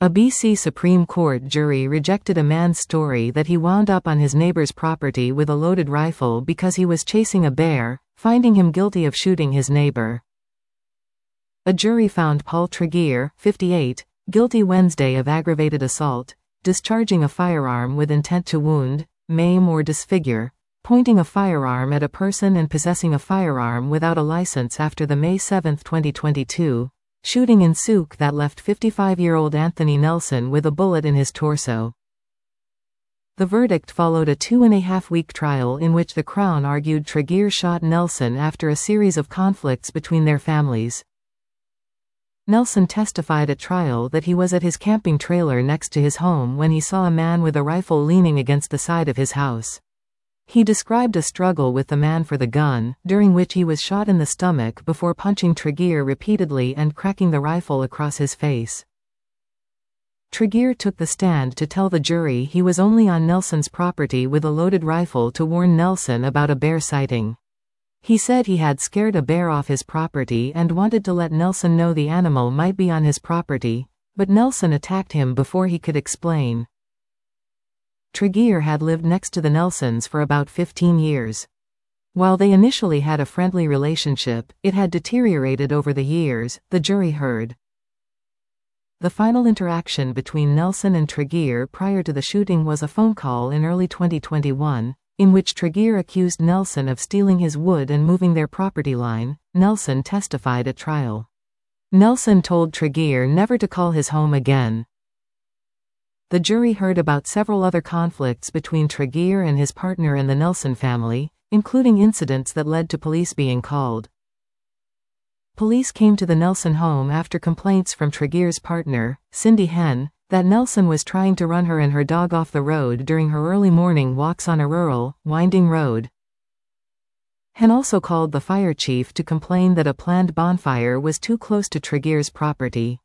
A BC Supreme Court jury rejected a man's story that he wound up on his neighbor's property with a loaded rifle because he was chasing a bear, finding him guilty of shooting his neighbor. A jury found Paul Tregear, 58, guilty Wednesday of aggravated assault, discharging a firearm with intent to wound, maim or disfigure, pointing a firearm at a person and possessing a firearm without a license after the May 7, 2022, shooting in Souk that left 55-year-old Anthony Nelson with a bullet in his torso. The verdict followed a 2.5-week trial in which the Crown argued Tregear shot Nelson after a series of conflicts between their families. Nelson testified at trial that he was at his camping trailer next to his home when he saw a man with a rifle leaning against the side of his house. He described a struggle with the man for the gun, during which he was shot in the stomach before punching Tregear repeatedly and cracking the rifle across his face. Tregear took the stand to tell the jury he was only on Nelson's property with a loaded rifle to warn Nelson about a bear sighting. He said he had scared a bear off his property and wanted to let Nelson know the animal might be on his property, but Nelson attacked him before he could explain. Tregear had lived next to the Nelsons for about 15 years. While they initially had a friendly relationship, it had deteriorated over the years, the jury heard. The final interaction between Nelson and Tregear prior to the shooting was a phone call in early 2021, in which Tregear accused Nelson of stealing his wood and moving their property line. Nelson testified at trial. Nelson told Tregear never to call his home again. The jury heard about several other conflicts between Tregear and his partner and the Nelson family, including incidents that led to police being called. Police came to the Nelson home after complaints from Tregear's partner, Cindy Henn, that Nelson was trying to run her and her dog off the road during her early morning walks on a rural, winding road. Henn also called the fire chief to complain that a planned bonfire was too close to Tregear's property.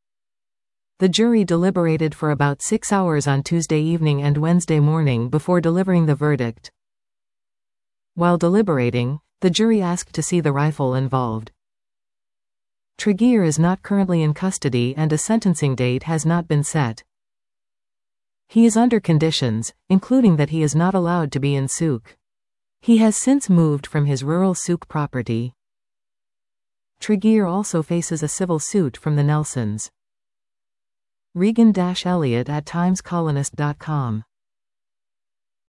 The jury deliberated for about 6 hours on Tuesday evening and Wednesday morning before delivering the verdict. While deliberating, the jury asked to see the rifle involved. Tregear is not currently in custody and a sentencing date has not been set. He is under conditions, including that he is not allowed to be in Souk. He has since moved from his rural Souk property. Tregear also faces a civil suit from the Nelsons. Regan-Elliott at timescolonist.com